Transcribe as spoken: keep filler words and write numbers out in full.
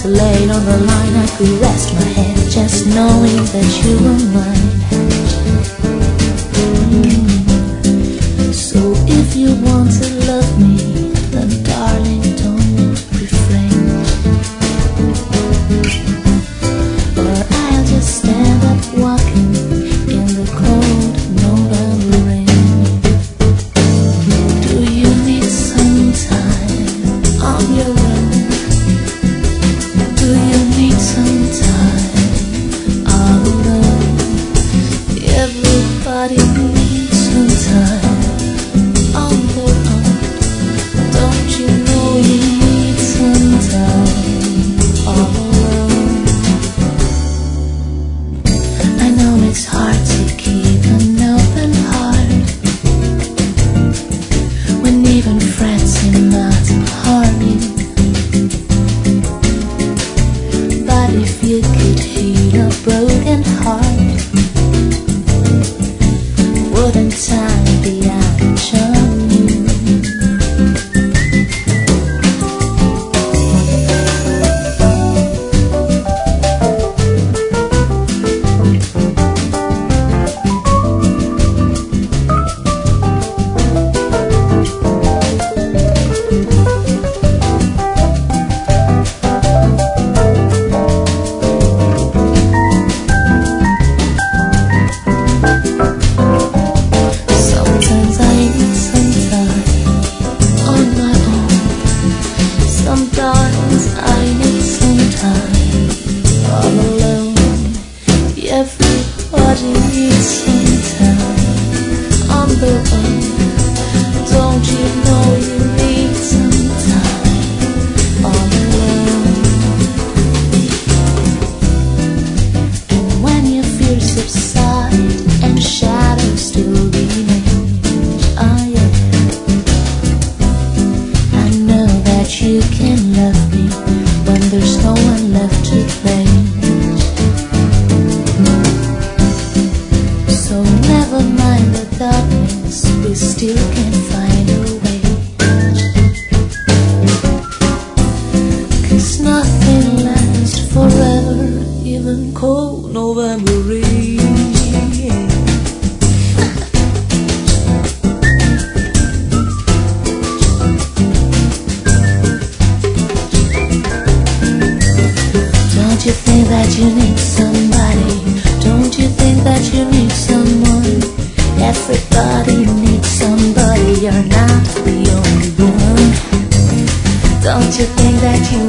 laid on the line, I could rest my head just knowing that you were mine. Mm. So if you want to love me, then darling, don't refrain, or I'll just stand up walking in the cold November rain. Do you need some time on your own? Do you need some time all alone? Everybody needs some time on their own. Don't you know you need some time all alone? I know it's hard to keep an open heart when even friends seem not to harming. But if you could heal a broken heart, wouldn't time be out of charm? Sometimes I need some time on my own. Sometimes I need some time all alone. Everybody needs some time on their own. Don't you know you need some time all alone? And when your fears subside and shadows still remain, oh yeah, I know that you can love me when there's no one left to blame. So never mind the darkness, we still can find a way. 'Cause nothing lasts forever, even cold November rain. Don't you think that you need somebody? Don't you think that you need someone? Everybody needs somebody, you're not the only one. Don't you think that you